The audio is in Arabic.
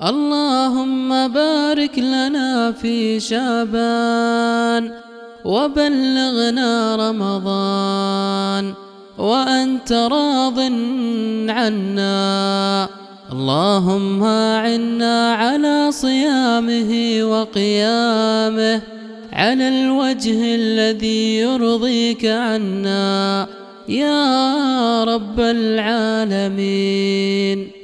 اللهم بارك لنا في شعبان وبلغنا رمضان وأنت راض عنا. اللهم أعنا على صيامه وقيامه على الوجه الذي يرضيك عنا يا رب العالمين.